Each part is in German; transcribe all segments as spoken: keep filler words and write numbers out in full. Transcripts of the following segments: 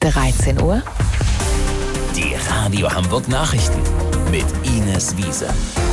dreizehn Uhr. Die Radio Hamburg Nachrichten mit Ines Wiese.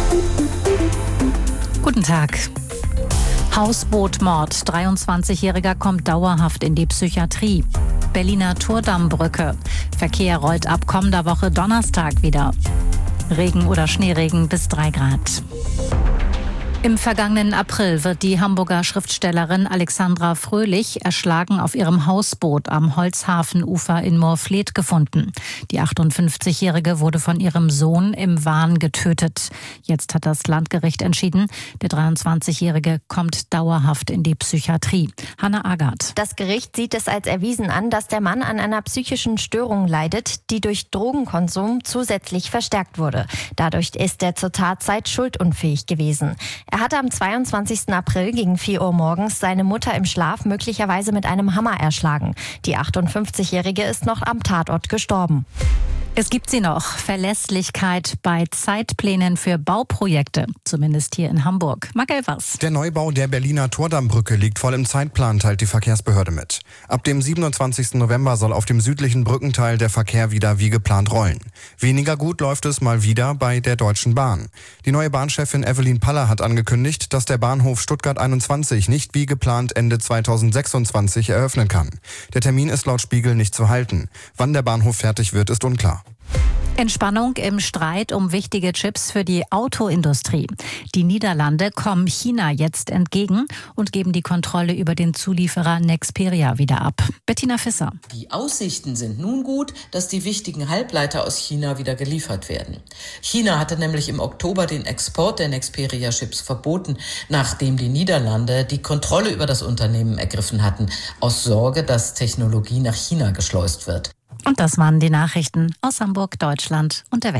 Guten Tag. Hausbootmord. dreiundzwanzigjähriger kommt dauerhaft in die Psychiatrie. Berliner Turdammbrücke. Verkehr rollt ab kommender Woche Donnerstag wieder. Regen oder Schneeregen bis drei Grad. Im vergangenen April wird die Hamburger Schriftstellerin Alexandra Fröhlich erschlagen auf ihrem Hausboot am Holzhafenufer in Moorfleet gefunden. Die achtundfünfzigjährige wurde von ihrem Sohn im Wahn getötet. Jetzt hat das Landgericht entschieden, der dreiundzwanzigjährige kommt dauerhaft in die Psychiatrie. Hanna Agard. Das Gericht sieht es als erwiesen an, dass der Mann an einer psychischen Störung leidet, die durch Drogenkonsum zusätzlich verstärkt wurde. Dadurch ist er zur Tatzeit schuldunfähig gewesen. Er hatte am zweiundzwanzigsten April gegen vier Uhr morgens seine Mutter im Schlaf möglicherweise mit einem Hammer erschlagen. Die achtundfünfzigjährige ist noch am Tatort gestorben. Es gibt sie noch. Verlässlichkeit bei Zeitplänen für Bauprojekte. Zumindest hier in Hamburg. Marc Elvers. Der Neubau der Berliner Turdammbrücke liegt voll im Zeitplan, teilt die Verkehrsbehörde mit. Ab dem siebenundzwanzigsten November soll auf dem südlichen Brückenteil der Verkehr wieder wie geplant rollen. Weniger gut läuft es mal wieder bei der Deutschen Bahn. Die neue Bahnchefin Evelyn Paller hat angekündigt, dass der Bahnhof Stuttgart einundzwanzig nicht wie geplant Ende zweitausendsechsundzwanzig eröffnen kann. Der Termin ist laut Spiegel nicht zu halten. Wann der Bahnhof fertig wird, ist unklar. Entspannung im Streit um wichtige Chips für die Autoindustrie. Die Niederlande kommen China jetzt entgegen und geben die Kontrolle über den Zulieferer Nexperia wieder ab. Bettina Fisser. Die Aussichten sind nun gut, dass die wichtigen Halbleiter aus China wieder geliefert werden. China hatte nämlich im Oktober den Export der Nexperia-Chips verboten, nachdem die Niederlande die Kontrolle über das Unternehmen ergriffen hatten, aus Sorge, dass Technologie nach China geschleust wird. Und das waren die Nachrichten aus Hamburg, Deutschland und der Welt.